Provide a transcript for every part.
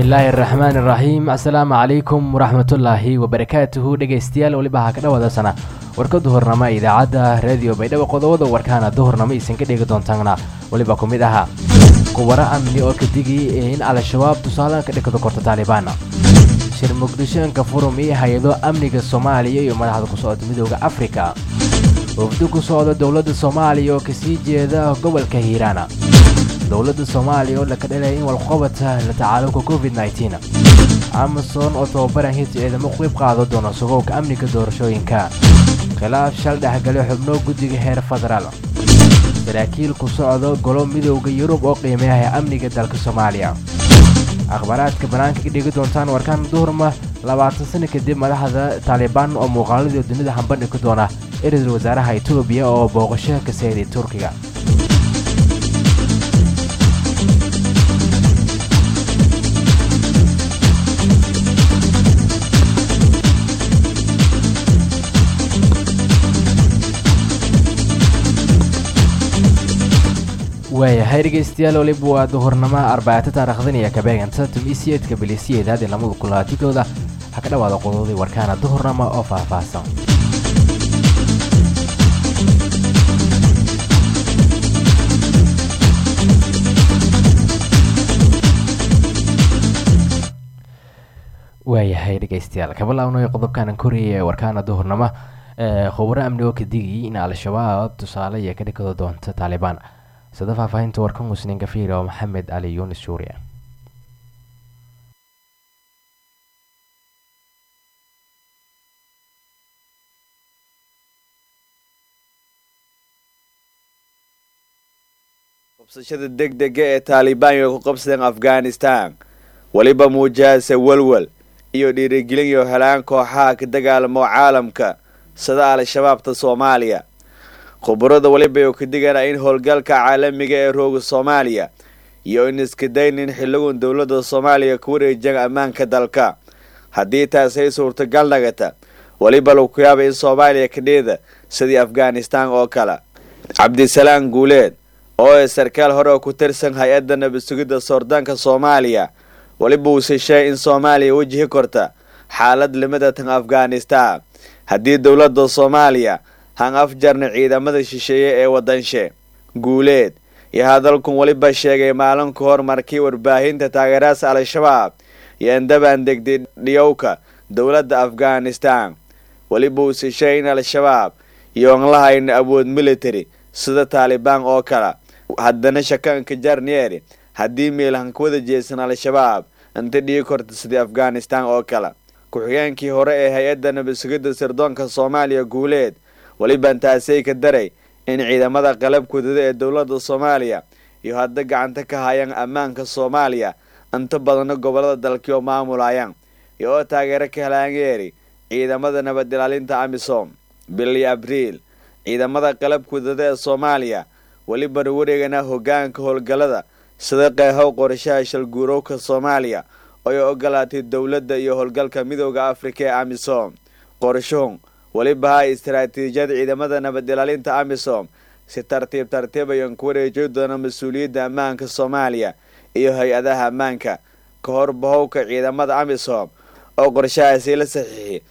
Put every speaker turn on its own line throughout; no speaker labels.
الله الرحمن الرحيم السلام عليكم ورحمة الله وبركاته dhegeystayaal waliba ha ka dhawaada sana warka duhurnimo idaacada radio baydhabo qodobada warkaana duhurnimo isin ka dhigi doontaana waliba kumid aha kuwara amni oo ka digi in al-shabaab tusaalan ka dhigto korta Taliban shir muqdisho ka furmi hay'ado amniga Soomaaliya iyo madaxda ku socda midowga Afrika wafdu ku socda dawladda Soomaaliya oo ka sii jeeda gobolka Hiirana dawladda Soomaaliya oo la ka dhalay in wal qabata la tacaalumka COVID-19 Amazon oo tababaran hay'adaha muqayb qaado doona suuqka amniga doorashooyinka khilaaf shal dhaxgalay xubno guddiga heer federaal saraakiil ku socda golo midowga Yurub oo qiimeeya amniga dalka Soomaaliya akhbaraadka banaanka ka dhigi doontaan warkaan duhurma 20 sano kadib madaxda Taliban oo muuqaalada dunida hanban ku doona ra'iisul wasaaraha Itoobiya oo booqasho ka sameeyay Turkiga وهاي dhegeystayaal waliba waa duhurnimo arbacada taariikhdan iyo ka beeganta tumiisiyeedka bilisiyeedada lamada kulaatidooda ha ka dhawaada qodobada warkaana duhurnimo oo faahfaahsan وهاي dhegeystayaal ka bilaabnay qodobkan Korea warkaana duhurnimo khubaro amni oo ka digay in al-shabaab tusaale ay ka dhigto doonta Taliban sida faafahinta warkan musnin gafiir oo Maxamed Ali Yunus Suuriya
qabsashada degdega ee Taliban ee ku qabsadeen Afghanistan waliba muujahaysa walwal iyo dhiirigelin iyo helaan kooxaha ka dagaalamo caalamka sida al-shabaabta Soomaaliya khubarada waliba oo ka digana in howlgalka caalamiga ee rooga Soomaaliya iyo in iska daynin xilligan dawladda Soomaaliya ku wareejin ammaanka dalka haddii taas ay suurtagal nagata waliba loo ku yaabay in Soomaaliya ka dheeda sidii Afghanistan oo kale Cabdisalaam Guuleed oo sarkaal hore ku tirsan hay'adda nabad sugidda Suudaanka Soomaaliya waliba uu sheegay in Soomaaliya wajihi karta xaalad limada tan Afghanistan haddii dawladda Soomaaliya han afjarna ciidamada shisheeye ee wadanshe Guuleed iyo hadalkan waliba sheegay maalin ka hor markii warbaahinta taageerada al-shabaab iyo indabaan degdey dhiyowka dawladda Afghanistan waliba uu sheegay in al-shabaab iyo aan lahayn awood military sida Taliban oo kale haddana shakanka jarneeri haddii meelahan ku wada jeesan al-shabaab inta dhigi karta sida Afghanistan oo kale ku-xigeenkii hore ee hay'adda nabad sugidda sirdoonka Soomaaliya Guuleed waliba intaasay ka daray in ciidamada qalabkooda ee dawladda Soomaaliya iyo hadda gacanta ka hayaan ammaanka Soomaaliya inta badan gobolada dalka oo maamulayaan iyo taageero ka helayaan ciidamada nabad ilaalinta AMISOM bilii Abriil ciidamada qalabkooda ee Soomaaliya waliba wareegana hoggaanka howlgalada sida qeyhaw qorshaha shil guurowka Soomaaliya oo ogolaatay dawladda iyo howlgalka midowga Afrika ee AMISOM qorshoon waliba istiraatiijiyada ciidamada nabad ilaalinta AMISOM si tartiib ay ku wareejin doona mas'uuliyadda ammaanka Soomaaliya iyo hay'adaha ammaanka ka hor bahowka ciidamada AMISOM oo qorshahaasi la saxiixay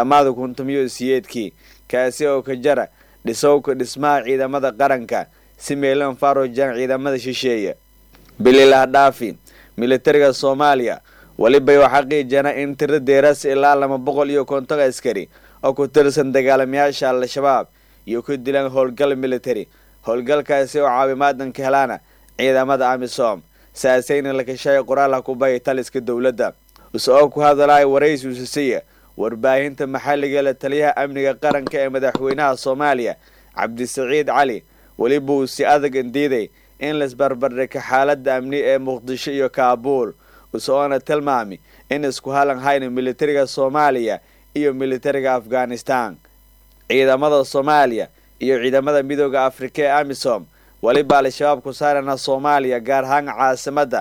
2018 kaasi oo ka jara dhismaha ciidamada qaranka si meelan farojan ciidamada shisheeye bilaa dhaafi militariga Soomaaliya waliba waxa xaqiijina in tirada deeras ilaa 250 askari oo ku tirsan dagaalamayaasha al-shabaab iyo ku dilan howlgal military howlgalkaasi oo caawimaad ka helana ciidamada AMISOM saasayna la ka shay qoraal ku bay taliska dawladda usoo ku hadalay waraysi usasiya warbaahinta maxalliga la taliyaha amniga qaranka ee madaxweynaha Soomaaliya Cabdisaciid Cali waliba uu si adag indiiday in la isbarbardhig xaaladda amni ee Muqdisho iyo Kaabul usoona tilmaamay in isku halan hayna militariga Soomaaliya iyo militariga Afghanistan ciidamada Soomaaliya iyo ciidamada midowga Afrika ee AMISOM waliba al-shabaab ku saarana Soomaaliya gaar ahaan caasimadda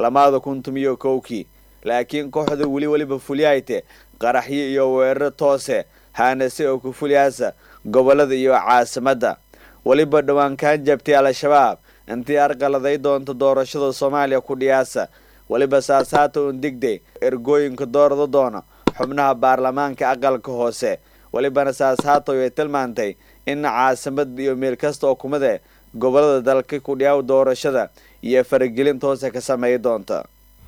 2011 laakiin kooxda waliba fuliyayte qaraxyo iyo weerar toose haanase oo ku fuliyaasa gobolada iyo caasimadda waliba dhawaan ka jabtay al-shabaab intii arqaladay doonto doorashada Soomaaliya ku dhiyaasa waliba saasaata un digday ergooyinka doorada doona xubnaha baarlamaanka aqalka hoose walibana saasaata way tilmaantay in caasimad iyo meel kasta oo kumade gobolada dalka ku dhiyaaw doorashada iyo faragelinta hoose ka sameey doonta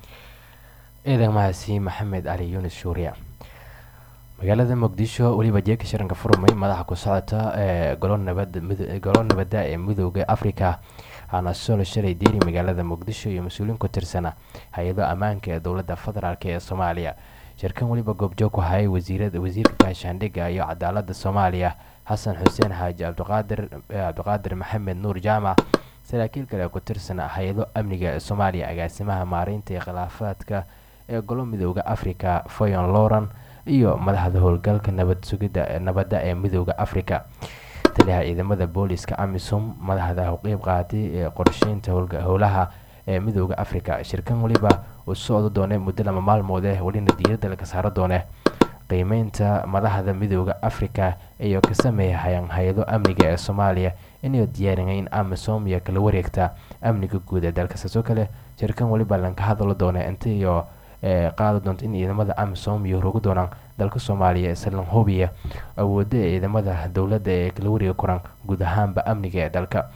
ciidan mahadsi maxamed ali yuunus shuuriya magaalada muqdisho waliba jeeka shiranka furmay madaxa ku socota golo nabadda ee midowga afrika ana soo shalay diiri magaalada muqdisho iyo mas'uuliin ku tirsana hay'adaha ammaanka ee dowladda federaalka ee Soomaaliya shirkan waliba goobjoog ku hayay wasiirka gaashaandhigga iyo cadaaladda Soomaaliya Xasan Xuseen Xaaji Cabdiqaadir Maxamed Nuur Jaamac saraakiil kale ku tirsana hay'ado amniga ee Soomaaliya agaasimaha maareynta ee khilaafaadka ee golo midowga afrika Foyon Loran iyo madaxda howlgalka nabadda ee midowga afrika taliyaha ciidamada booliska AMISOM madaxda u qayb qaatay ee qorsheynta howlaha ee midowga afrika shirkan waliba uu socdo doonay muddo 2 maalmood walina diiradda laga saaro doonay qiimeynta madaxda midowga afrika iyo ka sameeyay hay'ado amniga ee Soomaaliya inay diyaariyeen AMISOM iyo kala wareegta amniga guud ee dalka sidoo kale shirkan waliba lanka hadlo doonay intii iyo qaado doonta in ciidamada AMISOM iyo rogo doonaan dalka Soomaaliya isla hubiya awoodda ciidamada dawladda ee kala wareega koran guud ahaanba amniga ee dalka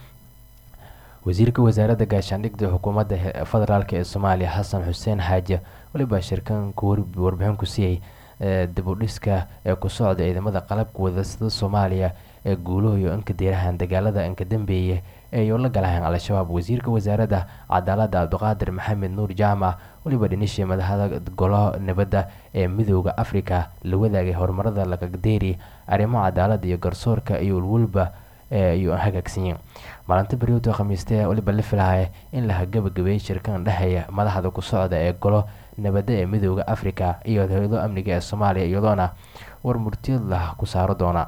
wasiirka wasaaradda gaashaandhigga xukuumadda federaalka ee Soomaaliya Xasan Xuseen Xaaji waliba shirkan ku warbixin ku siiyay dib u dhiska ee ku socda ciidamada qalabka wada sida Soomaaliya ee guulaha inka diirahan dagaalada inka dambeeyay ee la galaan al-shabaab wasiirka wasaaradda cadaaladda Cabdiqaadir Maxamed Nuur Jaamac waliba dhinishay madaxda golaha nabadda ee midowga afrika la wadaagay horumarada laga deeri arrimaha cadaaladda iyo garsoorka iyo walba iyo hagaagsan maalinta bariyoodka khamiista waliba la filayo in la gabagabeeyo shirkan dhaxaya madaxda ku socda ee golo nabadda ee midowga afrika iyo hay'ado amniga ee Soomaaliya iyadoona war murtiyad la ku saaro doona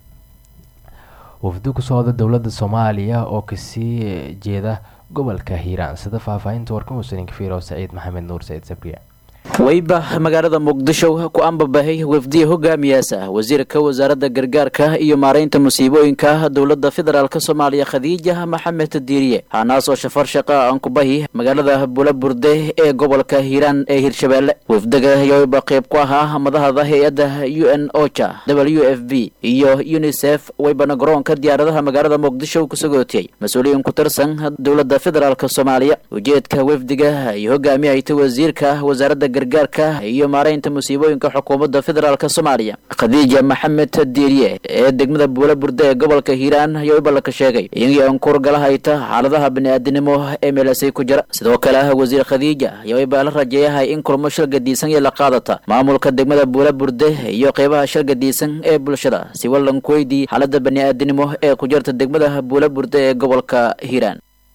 wafdu ku socda dowladda Soomaaliya oo ka sii jeeda gobolka Hiiraan sida faafahinta warkan uu soo fiiro Saciid Maxamed Nuur Saciid Sabriya
wayba magaalada muqdisho ku ambabahay wafdiye hogaamiyaasha wasiirka wasaaradda gargaarka iyo maareynta musiibooyinka dowladda federaalka Soomaaliya Khadiija Maxamed Diiriye hanaas oo shafar shaqa aan ku bahi magaalada Bulaburde ee gobolka Hiiraan ee Hirshabeelle wafdiga wayba qayb ku ahaa madaxda hay'adda UNOCHA WFP iyo UNICEF wayba garoonka diyaaradaha magaalada muqdisho ku sagootay mas'uuliyiin ku tirsan dowladda federaalka Soomaaliya ujeedka wafdiga iyo hogaamiyaha wasiirka wasaaradda gargaarka iyo maareynta musiibooyinka xukuumadda federaalka Soomaaliya Khadiija Maxamed Diiriye ee degmada Bulaburde ee gobolka Hiiraan ayaa balka sheegay in ay ku galahayta xaaladaha bini'aadanimo ee meelasay ku jira sidoo kale wasiir Khadiija ayaa la rajeeyay in kulmo shirgadiisan la qaadata maamulka degmada Bulaburde iyo qaybaha shirgadiisan ee bulshada si wallan ku weydii xaaladda bini'aadanimo ee ku jirta degmada Bulaburde ee gobolka Hiiraan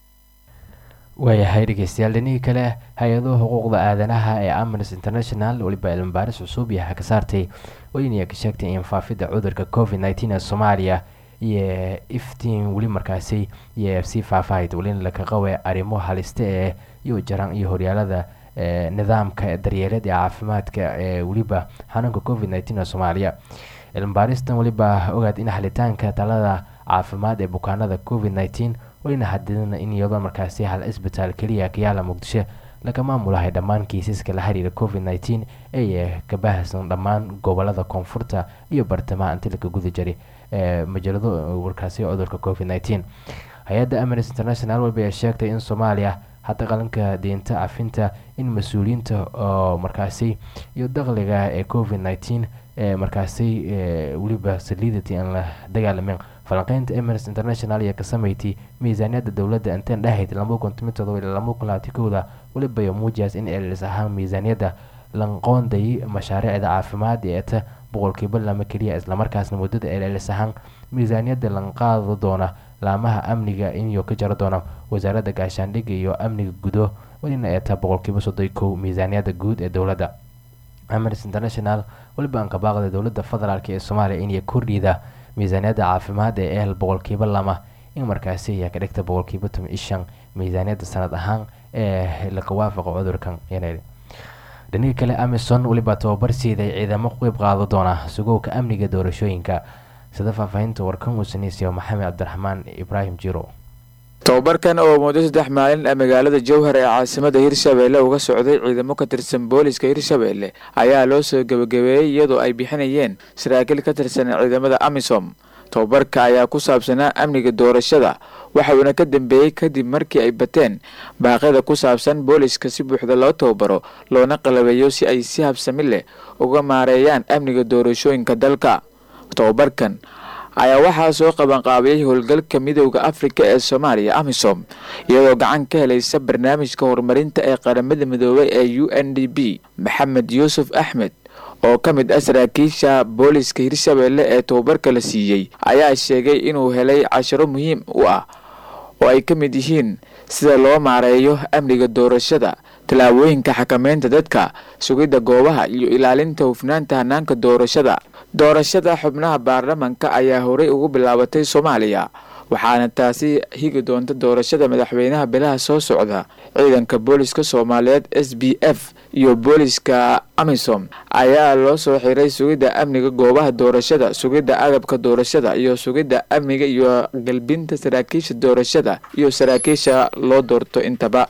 waayahay dhegeystayaal dhinihii kale hay-adaha xuquuqda aadanaha ee Amnesty International waliba cilmi baaris cusub yahay ka saartay wayna ka sheegtay in faafidda cudurka COVID-19 ee Soomaaliya iyo iftiin wali markaasi iyo FC faafayd walin la ka qaway arrimo halista ee iyo jaran iyo horyaalada nidaamka daryeelada caafimaadka ee waliba xanuunka COVID-19 ee Soomaaliya cilmi baaristan waliba ogaad in xalitaanka talada caafimaad ee bukaanada COVID-19 wayna hadidna in iyadoo markaasi hal isbitaal kaliya ka yaala Muqdisho laga maamulahay dhammaan kiisaska la xiriira COVID-19 ee ka baahsan dhammaan gobolada koonfurta iyo bartamaha inta la guda jiray majalado warkaasi cudurka COVID-19 hay'adda Amnesty International way sheegtay in Soomaaliya hadda qalanka deynta cafinta in mas'uuliyiinta oo markaasi iyo dakhliga ee COVID-19 markaasi waliba saliidati aan la dagaalamin falanqaynta Amnesty International ayaa ka sameeyay miisaaniyadda dawladda intaan dhahayd 2017 ilaa 2021 waliba muujiyas in eelis ahaan miisaaniyadda lanqoonday mashaariicda caafimaad ee ta boqolkiiba lama kaliya isla markaasna muddada eelis ahaan miisaaniyadda lanqaado doona laamaha amniga iyo ka jaro doona wasaaradda gaashaandhigga iyo amniga gudo walina ee ta boqolkiiba 31 miisaaniyadda guud ee dawladda Amnesty International waliba aan ka baaqday dawladda federaalka ee Soomaaliya inay kordhida miisaaniyadda caafimaad ee boqolkiiba lama in markaasi ay ka dhigta boqolkiiba 15 miisaaniyadda sanad ahaan ee la waafaqo cudurkan yaneed dhanka kale AMISOM waliba tababar siiday ciidamo qayb qaado doona sugowka amniga doorashooyinka sida faafahinta warkan uu saneeyay Maxamed Cabdiraxmaan Ibrahim Jiro
tababarkan oo muddo 3 maalin magaalada Jowhar ee caasimadda Hirshabelle uga socday ciidamo ka tirsan booliska Hirshabelle ayaa loo soo gabagabeeyay iyadoo ay bixinayeen saraakiil ka tirsan ciidamada AMISOM. tababarka ayaa ku saabsanaa amniga doorashada waxaana ka dambeeyay kadib markii ay bateen baaqyada ku saabsan booliska si buuxda loo tababaro loona qalabeeyo si ay si habsami leh uga maareeyaan amniga doorashooyinka dalka. tababarkan ayaa waxaa soo qabanqaabiyay howlgalka midowga Afrika ee Soomaaliya AMISOM iyadoo gacan ka helaysa barnaamijka horumarinta ee qaramada midoobay ee UNDP. Maxamed Yuusuf Axmed oo ka mid ah saraakiisha booliska Hirshabelle ee tababarka la siiyay ayaa sheegay inuu helay casharo muhiim u ah oo ay ka mid yihiin sida loo maareeyo amniga doorashada, talaabooyinka xakameynta dadka, sugidda goobaha iyo ilaalinta hufnaanta hanaanka doorashada. doorashada xubnaha baarlamaanka ayaa horey ugu bilaabatay Soomaaliya waxaana taasi higi doonta doorashada madaxweynaha bilaha soo socda. ciidanka booliska Soomaaliyeed SBF iyo booliska AMISOM ayaa loo soo xiray sugidda amniga goobaha doorashada, sugidda agabka doorashada iyo sugidda amniga iyo galbinta saraakiisha doorashada iyo saraakiisha loo doorto intaba.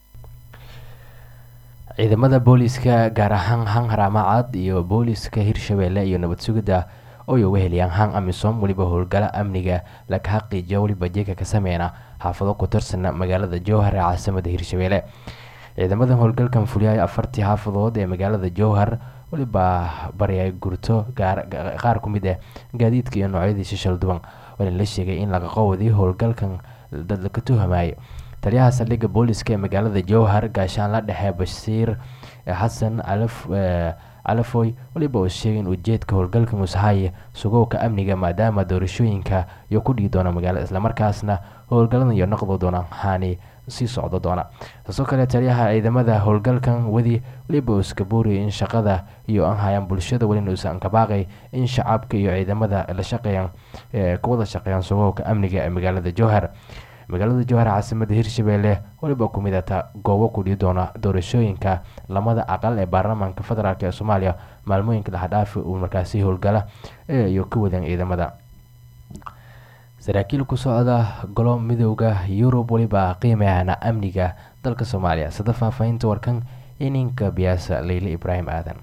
ciidamada booliska gaar ahaan Haramacad iyo booliska Hirshabelle iyo nabad sugidda oo ay weheliyaan AMISOM waliba howlgala amniga la ka xaqiijiyo waliba jeega ka sameeyna xaafado ku tirsan magaalada Jowhar ee caasimadda Hirshabelle. ciidamada howlgalkan fuliyay 4 xaafadood ee magaalada Jowhar waliba bariyay gurto qaar ku mid ah gaadiidka iyo noocyadiisa shil duwan waxaana la sheegay in laga qowday howlgalkan dad la ka tuhamay. taliyaha saldhigga booliska ee magaalada Jowhar gaashaan la dhexe Bashiir Xasan Alafoy waliba uu sheegay in ujeedka howlgalkan uu yahay sugowga amniga maadaama doorashooyinka iyo ku dhigi doona magaalada isla markaasna howlgalan iyo noqdo doona haani si socdo doona. sidoo kale taliyaha ciidamada howlgalkan waliba uu iska booriyay in shaqada iyo aan hayaan bulshada walina uusan ka baaqay in shacabka iyo ciidamada la shaqeeyaan kuwada shaqeeyaan sugowga amniga ee magaalada Jowhar. magaalada Jowhar caasimadda Hirshabelle waliba ku midata goobo ku dhigi doona doorashooyinka lamada aqal ee baarlamaanka federaalka ee Soomaaliya maalmooyinka dhaaf uu markaasi howlgala iyo ku wadaan ciidamada. saraakiil ku socda golo midowga Yurub waliba qiimeeyana amniga dalka Soomaaliya. sida faafaynta warkan ininka biyaasa Leyle Ibrahim Aadan.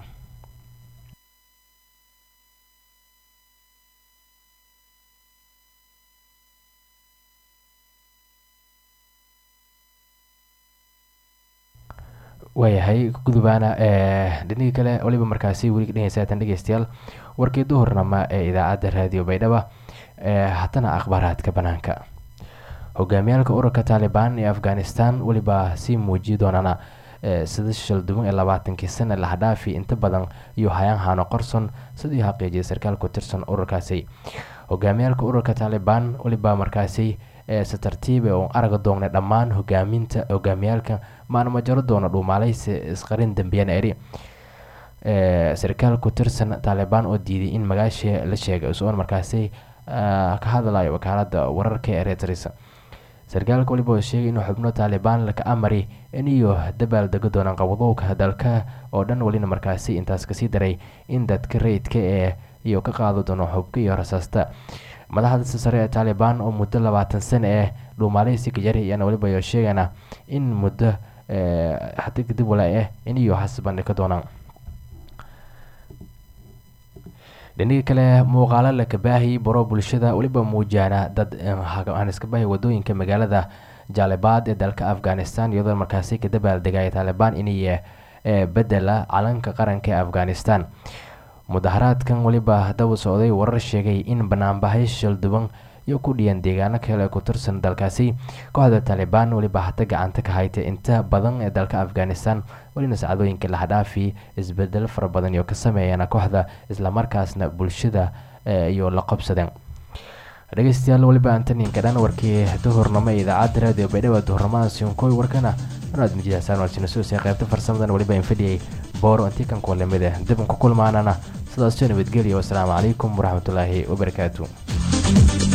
waayahay gudubaana dhinaca kale waliba markaasi weli dhageysataan dhageystayaal warkii duhurnama ee idaacadda raadiyo Baydhabo hatana akhbaaraadka banaanka. hogaamiyaalka ururka Taliban ee Afghanistan waliba si muujiyo doonana sida shil duwan ee 20 sano la hadaafi inta badan iyo hayaan qorson sidii xaqiijiyay sarkaal ku tirsan ururkaasi. hogaamiyaalka ururka Taliban waliba markaasi si tartiib ah oo araga doona dhammaan hogaamiyaalka maana jaro doona dhuumaalaysi isqarin dambiyan eri sarkaal ku tirsan Taliban oo diiday in magaasha la sheegay soo markaasi ka hadlayo wakaalada wararka ee Reuters. sarkaalka waliba uu sheegay in xubno Taliban la ka amray in iyo dabaal dega doonaan qabadowga dalka oo dhan walina markaasi intaas ka sii daray in dadka reedka iyo ka qaado doono xubka iyo rasaasta. madaxda sare ee Taliban oo muddo 20 sano dhuumaalaysi ka jaray ayana waliba ay sheegana in muddo hadii kadib walaay in iyo xasban ka doonaan. dhinaca kale muuqaalo la kabaahi baro bulshada waliba muujana dad aan iska baahi wadooyinka magaalada Jalabad ee dalka Afghanistan iyadoo markaasi ka dabaal degay Taliban inay bedela calanka qaranka ee Afghanistan. mudaharaadkan waliba daba socday warar sheegay in banaanbaxay shil duwan iyo ku dhiyaan deegaano kale ku tirsan dalkaasi. kooxda Taliban waliba hata gacanta ka haytay inta badan ee dalka Afghanistan walina saacadooyinka la hadaafi isbedel fara badan iyo ka sameeyana kooxda isla markaasna bulshada iyo la qabsadeen. dhageystayaal waliba antanin kadhan warkii duhurnimo idaacadda raadiyo Baydhabo duhurnimada siinkoy warkana inaad mijiyaasaan warjina soo qaybta farsamadan waliba in fadhiyay booro intii kan kulamada dib ku kulmaanana sidaas nabadgelyo. wassalaamu calaykum waraxmatullaahi wabarakaatuh.